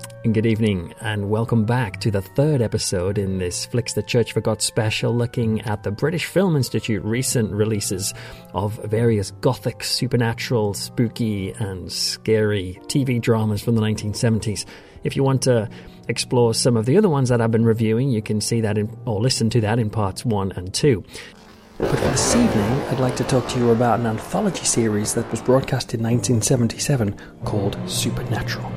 And good evening, and welcome back to the third episode in this Flicks the Church Forgot special, looking at the British Film Institute recent releases of various gothic, supernatural, spooky, and scary TV dramas from the 1970s. If you want to explore some of the other ones that I've been reviewing, you can see that or listen to that in parts 1 and 2. But this evening, I'd like to talk to you about an anthology series that was broadcast in 1977 called Supernatural.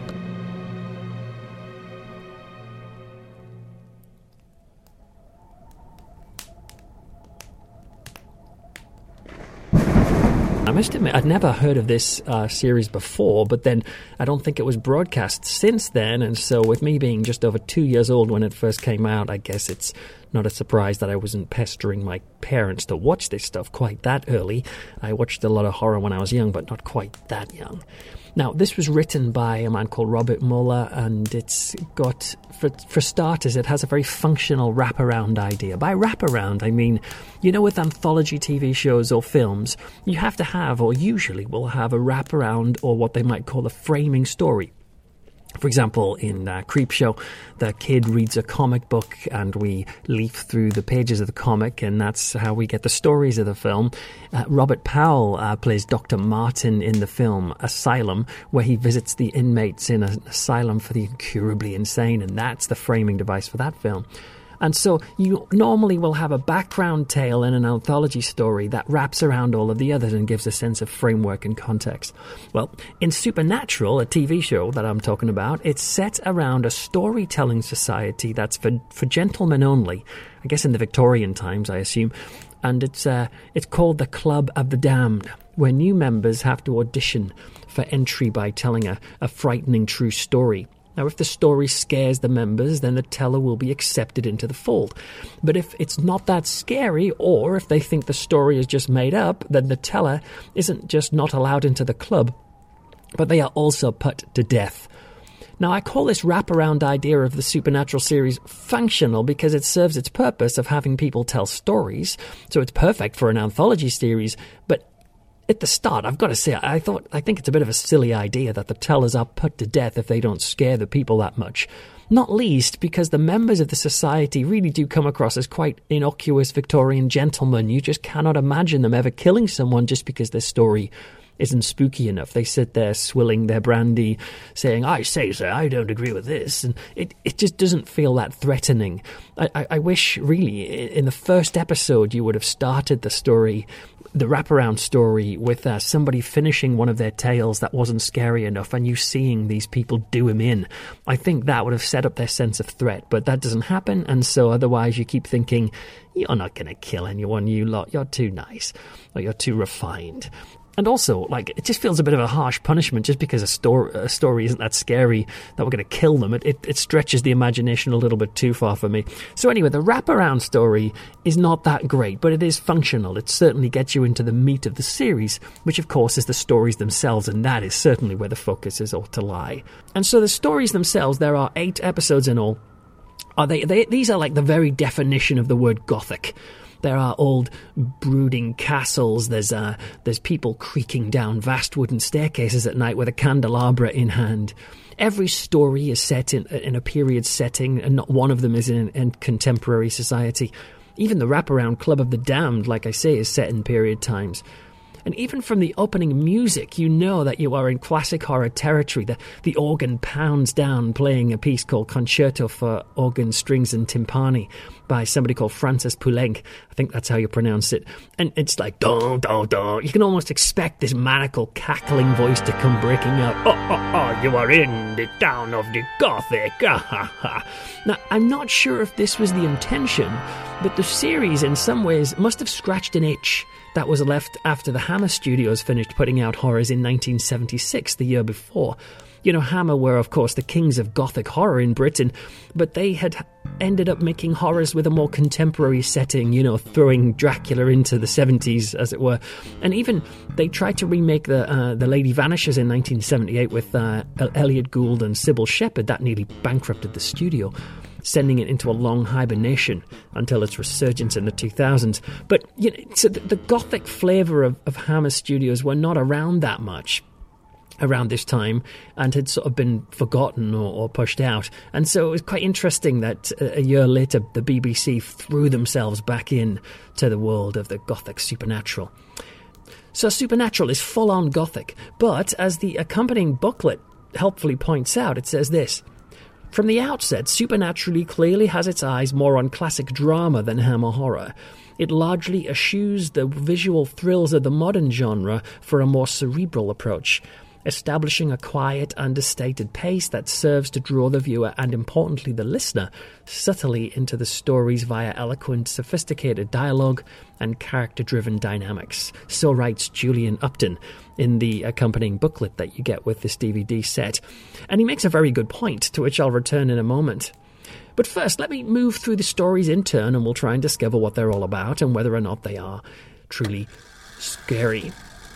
I must admit, I'd never heard of this series before, but then I don't think it was broadcast since then, and so with me being just over 2 years old when it first came out, I guess it's not a surprise that I wasn't pestering my parents to watch this stuff quite that early. I watched a lot of horror when I was young, but not quite that young. Now, this was written by a man called Robert Muller, and it's got, for starters, it has a very functional wraparound idea. By wraparound, I mean, you know, with anthology TV shows or films, you have to have, or usually will have, a wraparound or what they might call a framing story. For example, in Creepshow, the kid reads a comic book and we leaf through the pages of the comic, and that's how we get the stories of the film. Robert Powell plays Dr. Martin in the film Asylum, where he visits the inmates in an asylum for the incurably insane, and that's the framing device for that film. And so you normally will have a background tale in an anthology story that wraps around all of the others and gives a sense of framework and context. Well, in Supernatural, a TV show that I'm talking about, it's set around a storytelling society that's for gentlemen only, I guess in the Victorian times, I assume, and it's called the Club of the Damned, where new members have to audition for entry by telling a frightening true story. Now, if the story scares the members, then the teller will be accepted into the fold. But if it's not that scary, or if they think the story is just made up, then the teller isn't just not allowed into the club, but they are also put to death. Now, I call this wraparound idea of the Supernatural series functional because it serves its purpose of having people tell stories, so it's perfect for an anthology series, but at the start, I've got to say, I think it's a bit of a silly idea that the tellers are put to death if they don't scare the people that much. Not least because the members of the society really do come across as quite innocuous Victorian gentlemen. You just cannot imagine them ever killing someone just because their story isn't spooky enough. They sit there swilling their brandy, saying, "I say, sir, I don't agree with this." And it just doesn't feel that threatening. I wish, really, in the first episode, you would have started the story, the wraparound story, with somebody finishing one of their tales that wasn't scary enough and you seeing these people do him in. I think that would have set up their sense of threat, but that doesn't happen, and so otherwise you keep thinking, you're not going to kill anyone, you lot, you're too nice, or you're too refined. And also, it just feels a bit of a harsh punishment just because a story isn't that scary that we're going to kill them. It stretches the imagination a little bit too far for me. So anyway, the wraparound story is not that great, but it is functional. It certainly gets you into the meat of the series, which of course is the stories themselves, and that is certainly where the focus is ought to lie. And so the stories themselves, there are 8 episodes in all. These are like the very definition of the word gothic. There are old brooding castles, there's people creaking down vast wooden staircases at night with a candelabra in hand. Every story is set in a period setting, and not one of them is in contemporary society. Even the wraparound Club of the Damned, like I say, is set in period times. And even from the opening music, you know that you are in classic horror territory. The organ pounds down, playing a piece called Concerto for Organ, Strings and Timpani by somebody called Francis Poulenc. I think that's how you pronounce it. And it's like, dun, dun, dun. You can almost expect this maniacal cackling voice to come breaking out. Oh, you are in the town of the Gothic. Now, I'm not sure if this was the intention, but the series in some ways must have scratched an itch that was left after the Hammer Studios finished putting out horrors in 1976, the year before. You know, Hammer were, of course, the kings of gothic horror in Britain, but they had ended up making horrors with a more contemporary setting, you know, throwing Dracula into the 70s, as it were. And even they tried to remake the Lady Vanishes in 1978 with Elliot Gould and Sybil Shepherd. That nearly bankrupted the studio, sending it into a long hibernation until its resurgence in the 2000s. But you know, so the gothic flavour of Hammer Studios were not around that much. around this time and had sort of been forgotten or pushed out. And so it was quite interesting that a year later the BBC threw themselves back in to the world of the Gothic supernatural. So Supernatural is full-on Gothic, but as the accompanying booklet helpfully points out, it says this: from the outset, Supernaturally clearly has its eyes more on classic drama than Hammer horror. It largely eschews the visual thrills of the modern genre for a more cerebral approach, establishing a quiet, understated pace that serves to draw the viewer and, importantly, the listener subtly into the stories via eloquent, sophisticated dialogue and character-driven dynamics. So writes Julian Upton in the accompanying booklet that you get with this DVD set. And he makes a very good point, to which I'll return in a moment. But first, let me move through the stories in turn, and we'll try and discover what they're all about and whether or not they are truly scary.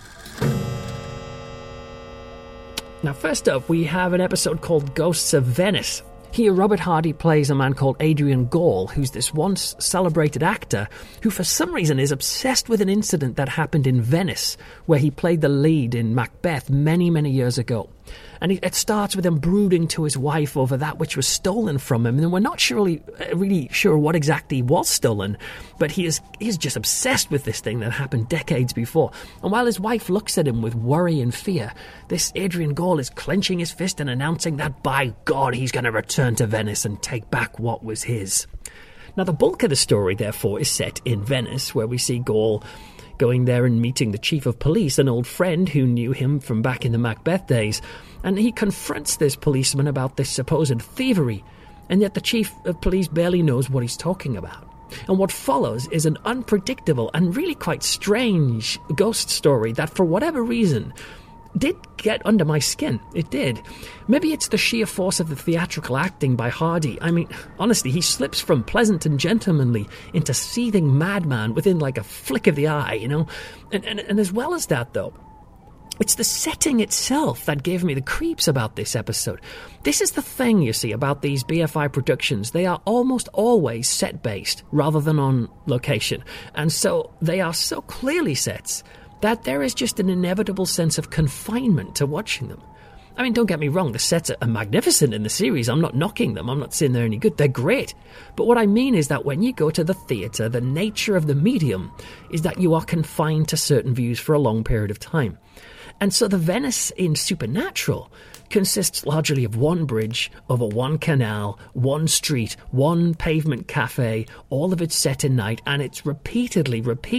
Now, first up, we have an episode called Ghosts of Venice. Here, Robert Hardy plays a man called Adrian Gall, who's this once celebrated actor who for some reason is obsessed with an incident that happened in Venice, where he played the lead in Macbeth many, many years ago. And it starts with him brooding to his wife over that which was stolen from him. And we're not really sure what exactly was stolen, but he's just obsessed with this thing that happened decades before. And while his wife looks at him with worry and fear, this Adrian Gall is clenching his fist and announcing that, by God, he's going to return to Venice and take back what was his. Now, the bulk of the story, therefore, is set in Venice, where we see Gall going there and meeting the chief of police, an old friend who knew him from back in the Macbeth days. And he confronts this policeman about this supposed thievery, and yet the chief of police barely knows what he's talking about. And what follows is an unpredictable and really quite strange ghost story that, for whatever reason, did get under my skin. It did. Maybe it's the sheer force of the theatrical acting by Hardy. I mean, honestly, he slips from pleasant and gentlemanly into seething madman within like a flick of the eye, you know? And as well as that, though, it's the setting itself that gave me the creeps about this episode. This is the thing, you see, about these BFI productions. They are almost always set-based rather than on location. And so they are so clearly sets that there is just an inevitable sense of confinement to watching them. I mean, don't get me wrong, the sets are magnificent in the series. I'm not knocking them. I'm not saying they're any good. They're great. But what I mean is that when you go to the theatre, the nature of the medium is that you are confined to certain views for a long period of time. And so the Venice in Supernatural consists largely of one bridge, over one canal, one street, one pavement cafe, all of it set in night, and it's repeatedly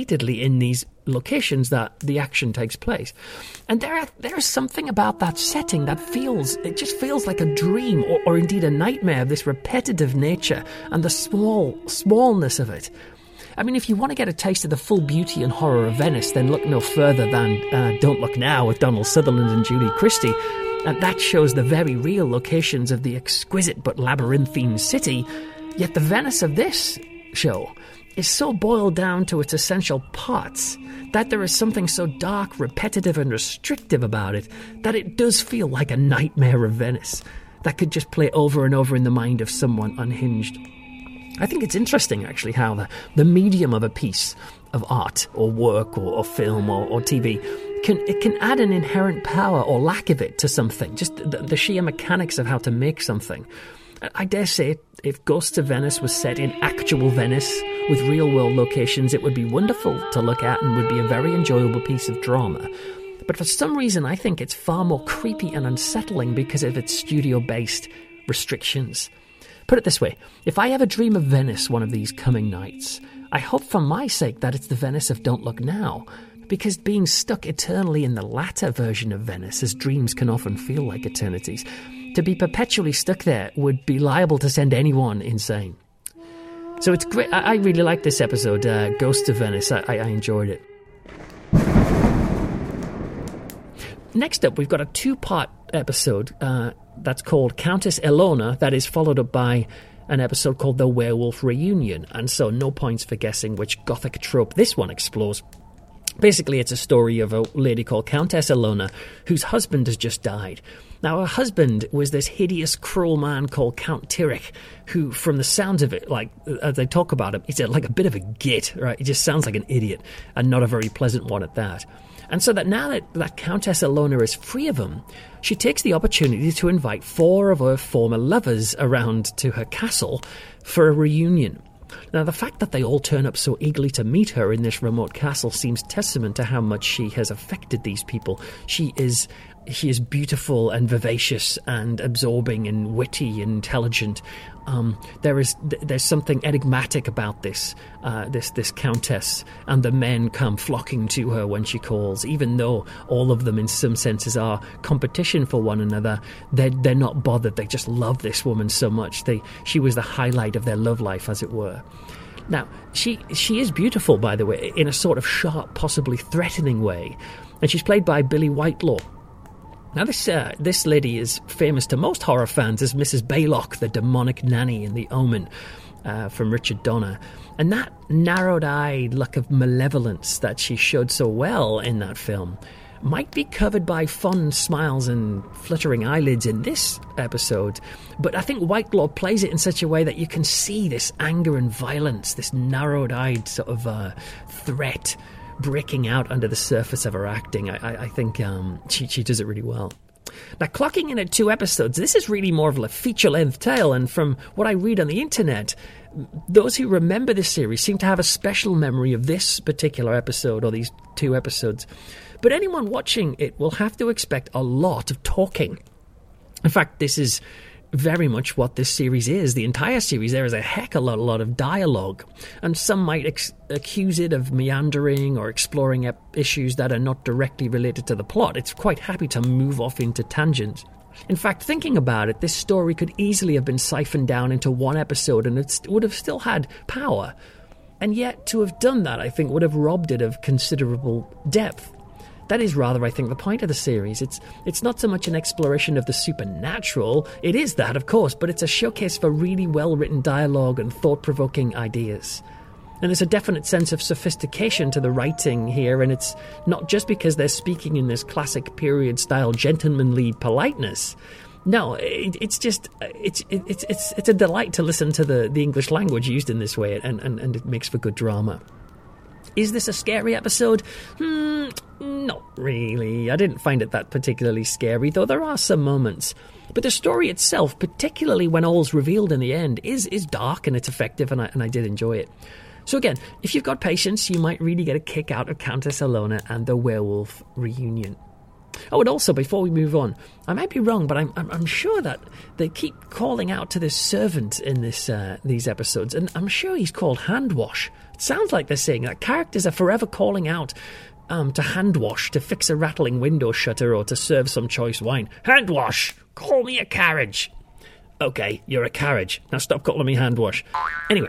in these locations that the action takes place. And there is something about that setting that just feels like a dream or indeed a nightmare of this repetitive nature and the smallness of it. I mean, if you want to get a taste of the full beauty and horror of Venice, then look no further than Don't Look Now with Donald Sutherland and Julie Christie. And that shows the very real locations of the exquisite but labyrinthine city. Yet the Venice of this show is so boiled down to its essential parts that there is something so dark, repetitive and restrictive about it that it does feel like a nightmare of Venice that could just play over and over in the mind of someone unhinged. I think it's interesting, actually, how the medium of a piece of art or work or film or TV can add an inherent power or lack of it to something, just the sheer mechanics of how to make something. I dare say if Ghosts of Venice was set in actual Venice with real-world locations, it would be wonderful to look at and would be a very enjoyable piece of drama. But for some reason, I think it's far more creepy and unsettling because of its studio-based restrictions. Put it this way, if I ever dream of Venice one of these coming nights, I hope for my sake that it's the Venice of Don't Look Now, because being stuck eternally in the latter version of Venice, as dreams can often feel like eternities, to be perpetually stuck there would be liable to send anyone insane. So it's great. I really like this episode, Ghosts of Venice. I enjoyed it. Next up, we've got a two-part episode that's called Countess Elona, that is followed up by an episode called The Werewolf Reunion, and so no points for guessing which gothic trope this one explores. Basically, it's a story of a lady called Countess Elona, whose husband has just died. Now, her husband was this hideous, cruel man called Count Tyrek, who, from the sounds of it, like, as they talk about him, he's like a bit of a git, right? He just sounds like an idiot, and not a very pleasant one at that. And so that now that Countess Ilona is free of him, she takes the opportunity to invite 4 of her former lovers around to her castle for a reunion. Now, the fact that they all turn up so eagerly to meet her in this remote castle seems testament to how much she has affected these people. She is beautiful and vivacious and absorbing and witty and intelligent. There's something enigmatic about this countess, and the men come flocking to her when she calls. Even though all of them in some senses are competition for one another, they're not bothered. They just love this woman so much. She was the highlight of their love life, as it were. Now, she is beautiful, by the way, in a sort of sharp, possibly threatening way, and she's played by Billie Whitelaw. Now, this lady is famous to most horror fans as Mrs. Baylock, the demonic nanny in The Omen, from Richard Donner. And that narrowed-eyed look of malevolence that she showed so well in that film might be covered by fond smiles and fluttering eyelids in this episode, but I think Whitelaw plays it in such a way that you can see this anger and violence, this narrowed-eyed sort of threat breaking out under the surface of her acting. I think she does it really well. Now, clocking in at 2 episodes, this is really more of a feature-length tale, and from what I read on the internet, those who remember this series seem to have a special memory of this particular episode, or these 2 episodes. But anyone watching it will have to expect a lot of talking. In fact, this is very much what this series is. The entire series, there is a heck of a lot of dialogue, and some might accuse it of meandering or exploring issues that are not directly related to the plot. It's quite happy to move off into tangents. In fact, thinking about it, this story could easily have been siphoned down into 1 episode and it would have still had power. And yet, to have done that, I think, would have robbed it of considerable depth. That is rather, I think, the point of the series. It's not so much an exploration of the supernatural. It is that, of course, but it's a showcase for really well-written dialogue and thought-provoking ideas. And there's a definite sense of sophistication to the writing here, and it's not just because they're speaking in this classic period-style gentlemanly politeness. No, it's a delight to listen to the English language used in this way, and it makes for good drama. Is this a scary episode? Not really. I didn't find it that particularly scary, though there are some moments. But the story itself, particularly when all's revealed in the end, is dark and it's effective, and I did enjoy it. So again, if you've got patience, you might really get a kick out of Countess Ilona and the werewolf reunion. Oh, and also, before we move on, I might be wrong, but I'm sure that they keep calling out to this servant in these episodes, and I'm sure he's called Handwash. It sounds like they're saying that characters are forever calling out to handwash, to fix a rattling window shutter, or to serve some choice wine. Handwash! Call me a carriage! Okay, you're a carriage. Now stop calling me handwash. Anyway,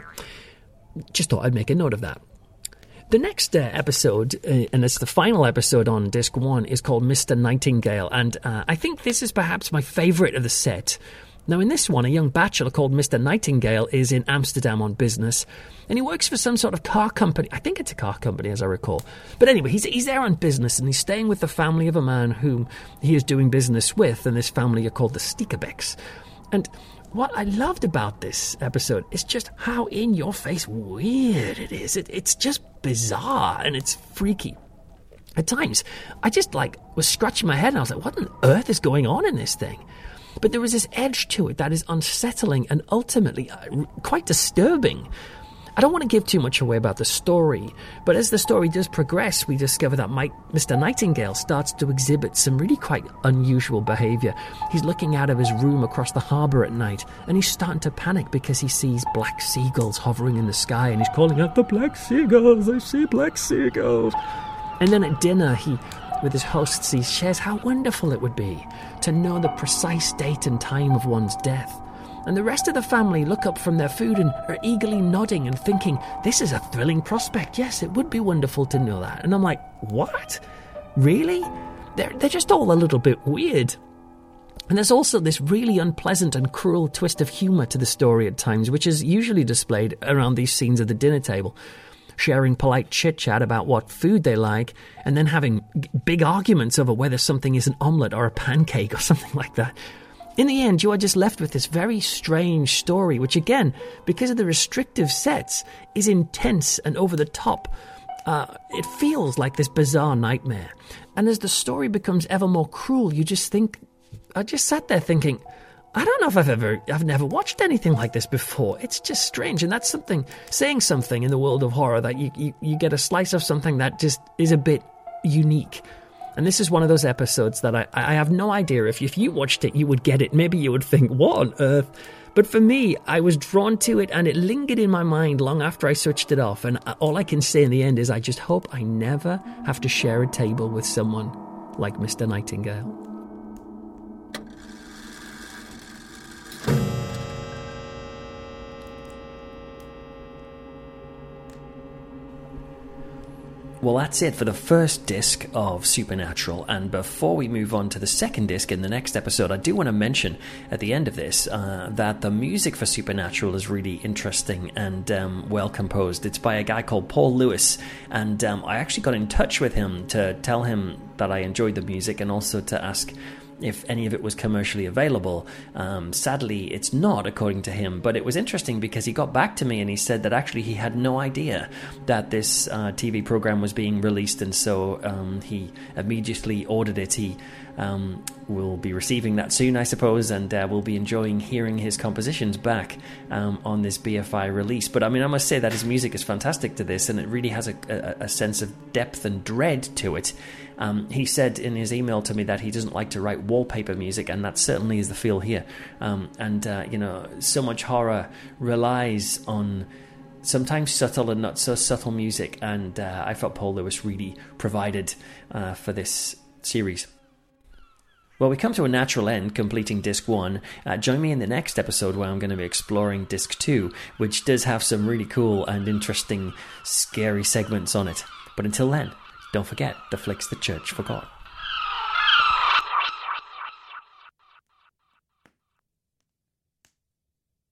just thought I'd make a note of that. The next episode, and it's the final episode on Disc 1, is called Mr. Nightingale, and I think this is perhaps my favourite of the set. Now, in this one, a young bachelor called Mr. Nightingale is in Amsterdam on business, and he works for some sort of car company. I think it's a car company, as I recall. But anyway, he's there on business, and he's staying with the family of a man whom he is doing business with, and this family are called the Steekebecks. And what I loved about this episode is just how in-your-face weird it is. It's just bizarre, and it's freaky. At times, I just was scratching my head, and I was like, what on earth is going on in this thing? But there is this edge to it that is unsettling and ultimately quite disturbing. I don't want to give too much away about the story, but as the story does progress, we discover that Mr. Nightingale starts to exhibit some really quite unusual behaviour. He's looking out of his room across the harbour at night, and he's starting to panic because he sees black seagulls hovering in the sky, and he's calling out, "The black seagulls! I see black seagulls!" And then at dinner, with his hosts, he shares how wonderful it would be to know the precise date and time of one's death. And the rest of the family look up from their food and are eagerly nodding and thinking, this is a thrilling prospect. Yes, it would be wonderful to know that. And I'm like, what? Really? They're just all a little bit weird. And there's also this really unpleasant and cruel twist of humour to the story at times, which is usually displayed around these scenes at the dinner table. Sharing polite chit-chat about what food they like, and then having big arguments over whether something is an omelette or a pancake or something like that. In the end, you are just left with this very strange story, which again, because of the restrictive sets, is intense and over the top. it feels like this bizarre nightmare. And as the story becomes ever more cruel, I just sat there thinking, I don't know if I've never watched anything like this before. It's just strange. And that's saying something in the world of horror, that you get a slice of something that just is a bit unique. And this is one of those episodes that I have no idea if you watched it, you would get it. Maybe you would think, what on earth? But for me, I was drawn to it and it lingered in my mind long after I switched it off. And all I can say in the end is I just hope I never have to share a table with someone like Mr. Nightingale. Well, that's it for the first disc of Supernatural, and before we move on to the second disc in the next episode, I do want to mention at the end of this that the music for Supernatural is really interesting and well composed. It's by a guy called Paul Lewis, and I actually got in touch with him to tell him that I enjoyed the music and also to ask if any of it was commercially available. Sadly, it's not, according to him, but it was interesting because he got back to me and he said that actually he had no idea that this TV program was being released, and so he immediately ordered it. He will be receiving that soon, I suppose, and we'll be enjoying hearing his compositions back on this BFI release. But I mean, I must say that his music is fantastic to this, and it really has a sense of depth and dread to it. He said in his email to me that he doesn't like to write wallpaper music, and that certainly is the feel here. So much horror relies on sometimes subtle and not so subtle music, and I thought Paul Lewis really provided for this series. Well, we come to a natural end, completing Disc 1. Join me in the next episode where I'm going to be exploring Disc 2, which does have some really cool and interesting, scary segments on it. But until then, don't forget the flicks the church forgot.